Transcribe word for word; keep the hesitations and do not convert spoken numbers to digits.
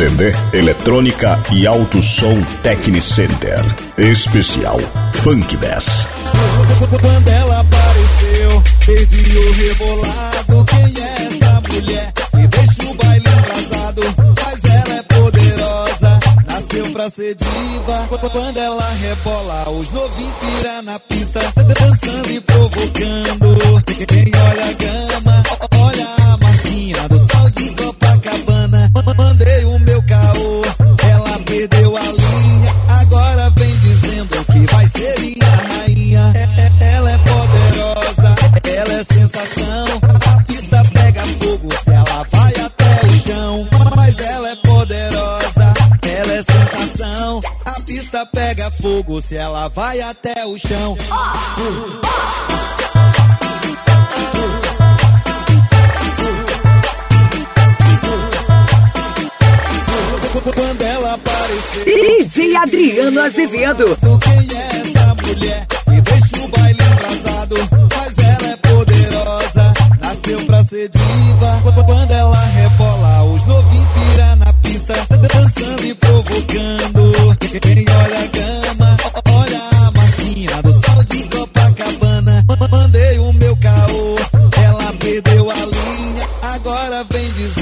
C D, eletrônica e alto som Tecnicenter. Especial Funk Bass. Quando ela apareceu, perdi o rebolado. Quem é essa mulher que deixa o baile embrasado? Mas ela é poderosa, nasceu pra ser diva. Quando ela rebola, os novinhos pira na pista, dançando e provocando. Quem olha a gama, olha a marquinha do sol de Copacabana. Mandei o meu caô, ela perdeu a linha. Agora vem dizendo que vai ser minha rainha. Ela é poderosa, ela é sensação. A pista pega fogo se ela vai até o chão. Mas ela é poderosa, ela é sensação. A pista pega fogo se ela vai até o chão. Quando ela apareceu, D J Adriano Azevedo. Quem é essa mulher que deixa o baile embrasado? Mas ela é poderosa, nasceu pra ser diva. Quando ela rebola, os novinhos pira na pista, dançando e provocando. Quem olha a gama, olha a marquinha do sol de Copacabana. Mandei o meu caô, ela perdeu a linha. Agora vem dizer